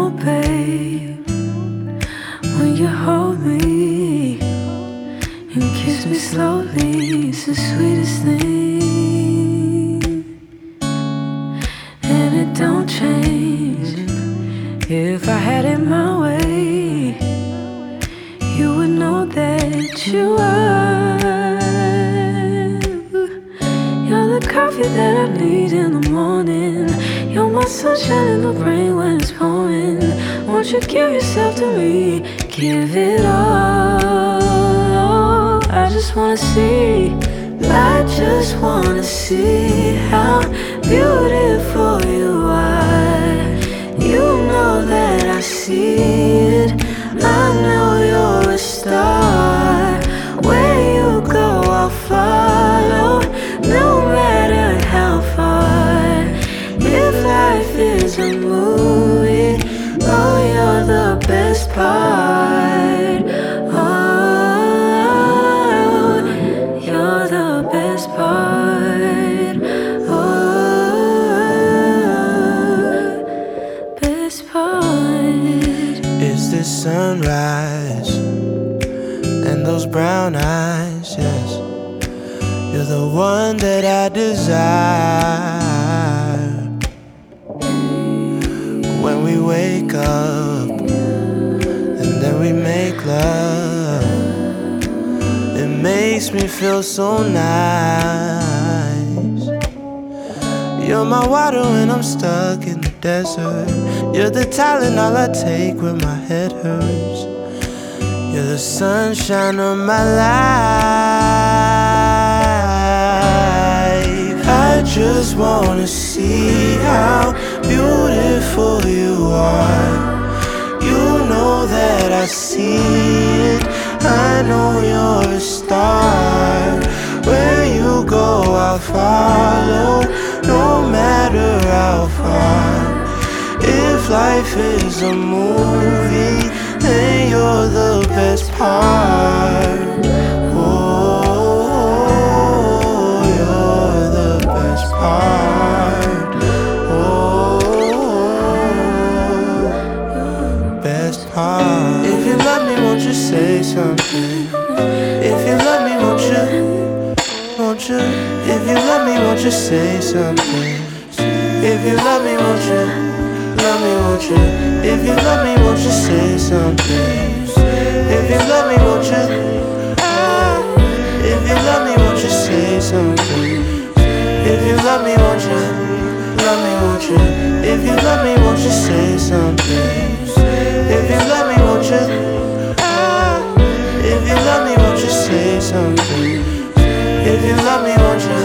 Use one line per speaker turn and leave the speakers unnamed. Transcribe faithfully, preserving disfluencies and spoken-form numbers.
know, babe, when you hold me and kiss me slowly, it's the sweetest thing. And it don't change. If I had it my way, you would know that you are. You're the coffee that I need in the morning. You're my sunshine in the rain when it's pouring. Won't you give yourself to me? Give it all. I just wanna see. I just wanna see how beautiful you are. You know that I see it. I know you're a star. Where you go, I'll follow, no matter how far. If life is a movie, oh, you're the best part. Oh, you're the best part. Oh, best part.
It's this sunrise and those brown eyes, yes. You're the one that I desire. When we wake up and then we make love, it makes me feel so nice. You're my water when I'm stuck in the desert. You're the Tylenol I take when my head hurts. You're the sunshine of my life. I just wanna see how beautiful you are. You know that I see it. I know you're a star. Where you go, I'll follow, no matter how far. If life is a movie, then you're the best part. Oh, you're the best part. Oh, best part. If you love me, won't you say something? If you love me, won't you? Won't you? If you love me, won't you say something? If you love me, won't you? Love me, won't you? If you love me, won't you say something? If you love me, won't you? If you love me, won't you say something? If you love me, won't you? Love me, won't you? If you love me, won't you say something? If you love me, won't you? If you love me, won't you say something? If you love me, won't you?